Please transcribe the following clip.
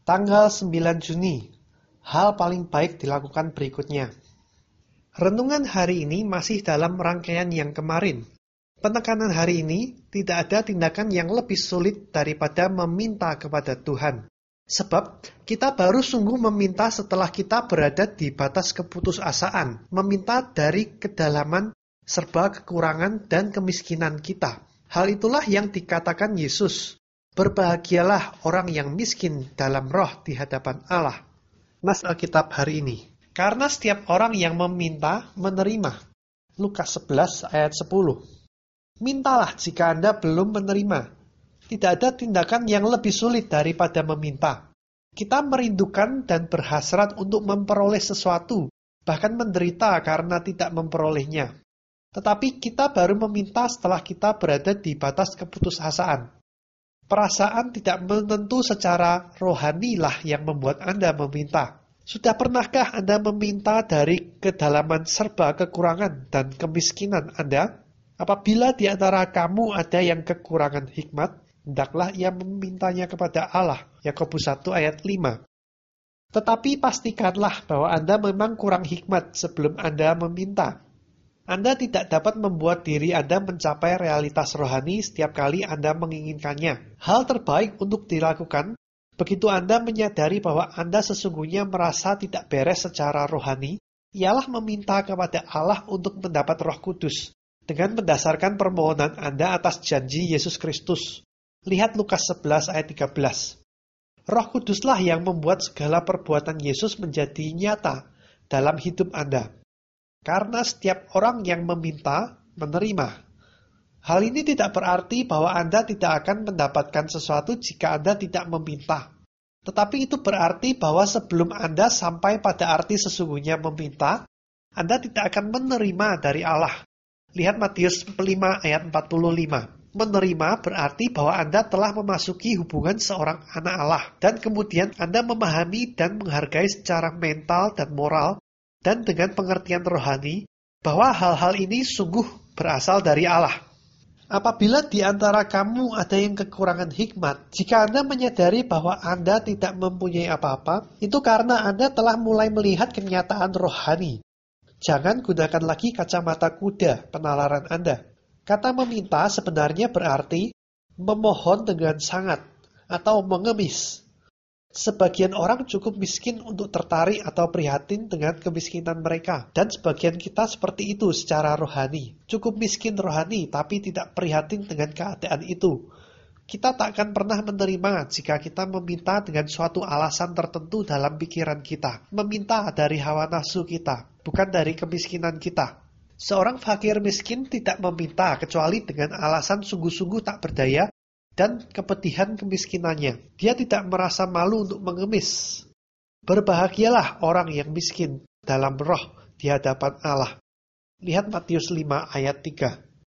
Tanggal 9 Juni, hal paling baik dilakukan berikutnya. Renungan hari ini masih dalam rangkaian yang kemarin. Penekanan hari ini tidak ada tindakan yang lebih sulit daripada meminta kepada Tuhan. Sebab kita baru sungguh meminta setelah kita berada di batas keputusasaan, meminta dari kedalaman serba kekurangan dan kemiskinan kita. Hal itulah yang dikatakan Yesus. Berbahagialah orang yang miskin dalam roh di hadapan Allah. Nas Alkitab hari ini. Karena setiap orang yang meminta, menerima. Lukas 11 ayat 10. Mintalah jika Anda belum menerima. Tidak ada tindakan yang lebih sulit daripada meminta. Kita merindukan dan berhasrat untuk memperoleh sesuatu, bahkan menderita karena tidak memperolehnya. Tetapi kita baru meminta setelah kita berada di batas keputusasaan. Perasaan tidak menentu secara rohani lah yang membuat Anda meminta. Sudah pernahkah Anda meminta dari kedalaman serba kekurangan dan kemiskinan Anda? Apabila di antara kamu ada yang kekurangan hikmat, hendaklah ia memintanya kepada Allah. Yakobus 1 ayat 5. Tetapi pastikanlah bahwa Anda memang kurang hikmat sebelum Anda meminta. Anda tidak dapat membuat diri Anda mencapai realitas rohani setiap kali Anda menginginkannya. Hal terbaik untuk dilakukan, begitu Anda menyadari bahwa Anda sesungguhnya merasa tidak beres secara rohani, ialah meminta kepada Allah untuk mendapat Roh Kudus, dengan mendasarkan permohonan Anda atas janji Yesus Kristus. Lihat Lukas 11 ayat 13. Roh Kuduslah yang membuat segala perbuatan Yesus menjadi nyata dalam hidup Anda. Karena setiap orang yang meminta, menerima. Hal ini tidak berarti bahwa Anda tidak akan mendapatkan sesuatu jika Anda tidak meminta. Tetapi itu berarti bahwa sebelum Anda sampai pada arti sesungguhnya meminta, Anda tidak akan menerima dari Allah. Lihat Matius 5 ayat 45. Menerima berarti bahwa Anda telah memasuki hubungan seorang anak Allah. Dan kemudian Anda memahami dan menghargai secara mental dan moral dan dengan pengertian rohani, bahwa hal-hal ini sungguh berasal dari Allah. Apabila di antara kamu ada yang kekurangan hikmat, jika Anda menyadari bahwa Anda tidak mempunyai apa-apa, itu karena Anda telah mulai melihat kenyataan rohani. Jangan gunakan lagi kacamata kuda penalaran Anda. Kata meminta sebenarnya berarti memohon dengan sangat atau mengemis. Sebagian orang cukup miskin untuk tertarik atau prihatin dengan kemiskinan mereka. Dan sebagian kita seperti itu secara rohani. Cukup miskin rohani, tapi tidak prihatin dengan keadaan itu. Kita tak akan pernah menerima jika kita meminta dengan suatu alasan tertentu dalam pikiran kita. Meminta dari hawa nafsu kita, bukan dari kemiskinan kita. Seorang fakir miskin tidak meminta kecuali dengan alasan sungguh-sungguh tak berdaya dan kepedihan kemiskinannya. Dia tidak merasa malu untuk mengemis. Berbahagialah orang yang miskin dalam roh di hadapan Allah. Lihat Matius 5 ayat 3.